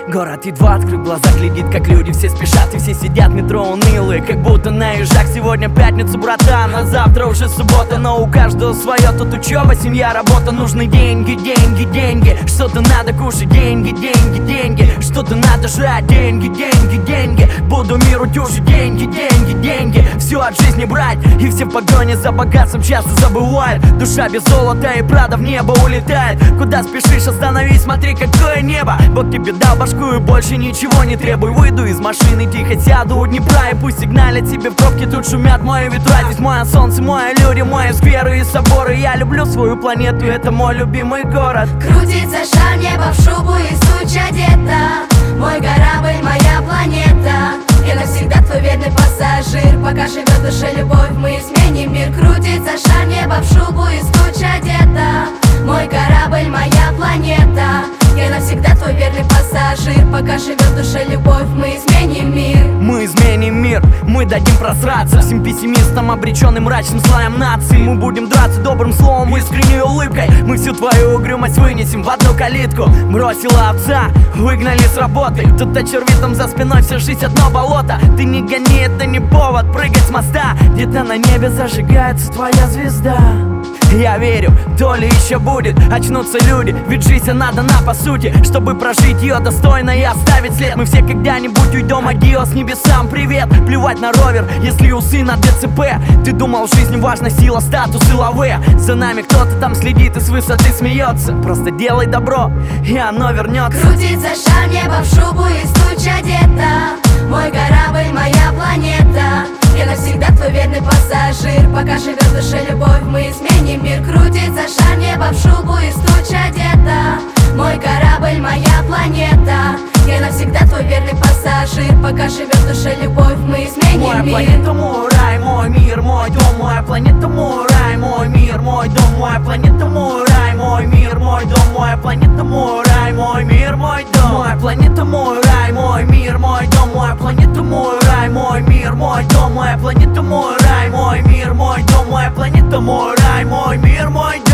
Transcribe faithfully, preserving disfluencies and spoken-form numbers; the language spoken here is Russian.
Город едва открыл глаза, глядит, как люди все спешат, и все сидят в метро унылые, как будто на ежах. Сегодня пятница, братан, а завтра уже суббота. Но у каждого свое, тут учеба, семья, работа. Нужны деньги, деньги, деньги. Что-то надо кушать, деньги, деньги, деньги. Что-то надо жрать, деньги, деньги, деньги. Буду миру тюжить, деньги, деньги, деньги. Все от жизни брать, и все в погоне за богатством часто забывают. Душа без золота и прада в небо улетает. Куда спешишь, остановись, смотри, какое небо. Бог тебе дал башку и больше ничего не требуй. Выйду из машины, тихо сяду у Днепра, и пусть сигналят тебе в пробке, тут шумят мои ветра. Здесь мое солнце, мои люди, мои скверы и соборы. Я люблю свою планету, это мой любимый город. Крутится шар, небо в шубу и сучь одета. Мой корабль, моя планета. Я навсегда твой верный пассажир. Пока живет в душе любовь, мы изменим мир. Крутится шар, небо в шубу и сучь одета. Мой корабль, моя планета. Я навсегда твой верный пассажир. Пока живет в душе любовь, мы изменим мир. Мы изменим мир, мы дадим просраться всем пессимистам, обреченным мрачным слоем нации. Мы будем драться добрым словом, искренней улыбкой. Мы всю твою угрюмость вынесем в одну калитку. Бросила овца, выгнали с работы. Тут очерви там за спиной, вся жизнь одно болото. Ты не гони, это не повод прыгать с моста. Где-то на небе зажигается твоя звезда. Я верю, то ли еще будет, очнутся люди, ведь жизнь она дана по сути, чтобы прожить ее достойно и оставить след. Мы все когда-нибудь уйдем, адиос небесам, привет. Плевать на ровер, если усы на ДЦП. Ты думал, в жизни важна сила, статус и лаве. За нами кто-то там следит и с высоты смеется. Просто делай добро, и оно вернется. Крутится шар, небо в шубу и стучь одета. Мой корабль, моя планета. Я навсегда твой верный пассажир. Пока живет в душе любовь, мы изменим мир. Крутится шар, небо в шубу и стучь одета. Мой корабль, моя планета. Я навсегда твой верный пассажир. Пока живет в душе любовь, мы изменим моя мир. Моя планета, мой рай, мой мир, мой дом. Моя планета, мой рай, мой мир, мой дом. Моя планета, мой рай, мой мир, мой дом. Моя планета, мой рай, мой мир, мой дом. Моя планета, мой рай, мой мир, мой дом. Моя планета, мой рай, мой мир, мой дом. Моя планета, мой рай, мой мир, мой дом. Моя планета, мой рай, мой мир, мой дом.